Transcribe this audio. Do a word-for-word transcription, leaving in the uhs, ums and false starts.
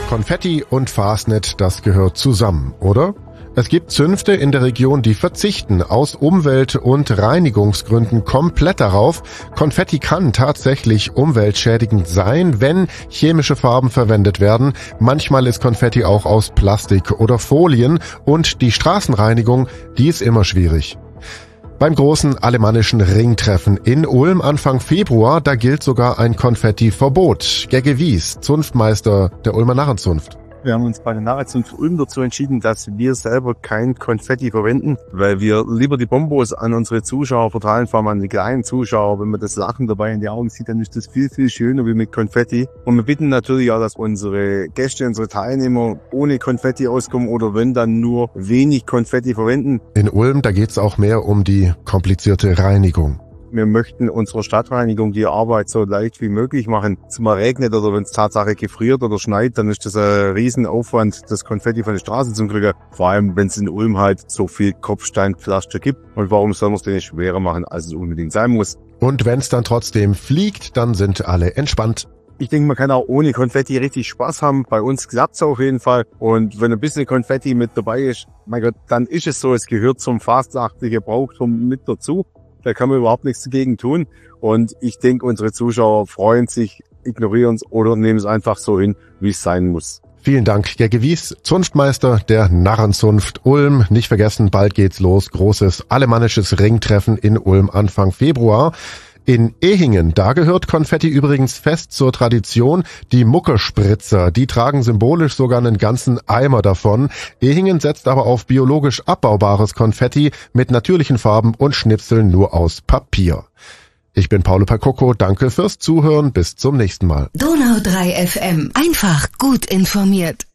Konfetti und Fastnet, das gehört zusammen, oder? Es gibt Zünfte in der Region, die verzichten aus Umwelt- und Reinigungsgründen komplett darauf. Konfetti kann tatsächlich umweltschädigend sein, wenn chemische Farben verwendet werden. Manchmal ist Konfetti auch aus Plastik oder Folien und die Straßenreinigung, die ist immer schwierig. Beim großen alemannischen Ringtreffen in Ulm Anfang Februar, da gilt sogar ein Konfettiverbot. Gegge Wies, Zunftmeister der Ulmer Narrenzunft. Wir haben uns bei der Narrenzunft Ulm dazu entschieden, dass wir selber kein Konfetti verwenden, weil wir lieber die Bonbons an unsere Zuschauer verteilen, vor allem an die kleinen Zuschauer. Wenn man das Lachen dabei in die Augen sieht, dann ist das viel, viel schöner wie mit Konfetti. Und wir bitten natürlich auch, dass unsere Gäste, unsere Teilnehmer ohne Konfetti auskommen oder wenn dann nur wenig Konfetti verwenden. In Ulm, da geht's auch mehr um die komplizierte Reinigung. Wir möchten unserer Stadtreinigung die Arbeit so leicht wie möglich machen. Wenn es mal regnet oder wenn es tatsächlich gefriert oder schneit, dann ist das ein Riesenaufwand, das Konfetti von der Straße zu kriegen. Vor allem, wenn es in Ulm halt so viel Kopfsteinpflaster gibt. Und warum soll man es denn nicht schwerer machen, als es unbedingt sein muss? Und wenn es dann trotzdem fliegt, dann sind alle entspannt. Ich denke, man kann auch ohne Konfetti richtig Spaß haben. Bei uns klappt's auf jeden Fall. Und wenn ein bisschen Konfetti mit dabei ist, mein Gott, dann ist es so, es gehört zum fastnachtlichen Gebrauchtum mit dazu. Da kann man überhaupt nichts dagegen tun. Und ich denke, unsere Zuschauer freuen sich, ignorieren es oder nehmen es einfach so hin, wie es sein muss. Vielen Dank, Gegge Wies, Zunftmeister der Narrenzunft Ulm. Nicht vergessen, bald geht's los. Großes alemannisches Ringtreffen in Ulm Anfang Februar. In Ehingen, da gehört Konfetti übrigens fest zur Tradition. Die Muckerspritzer, die tragen symbolisch sogar einen ganzen Eimer davon. Ehingen setzt aber auf biologisch abbaubares Konfetti mit natürlichen Farben und Schnipseln nur aus Papier. Ich bin Paulo Percocco, danke fürs Zuhören, bis zum nächsten Mal. Donau drei F M, einfach gut informiert.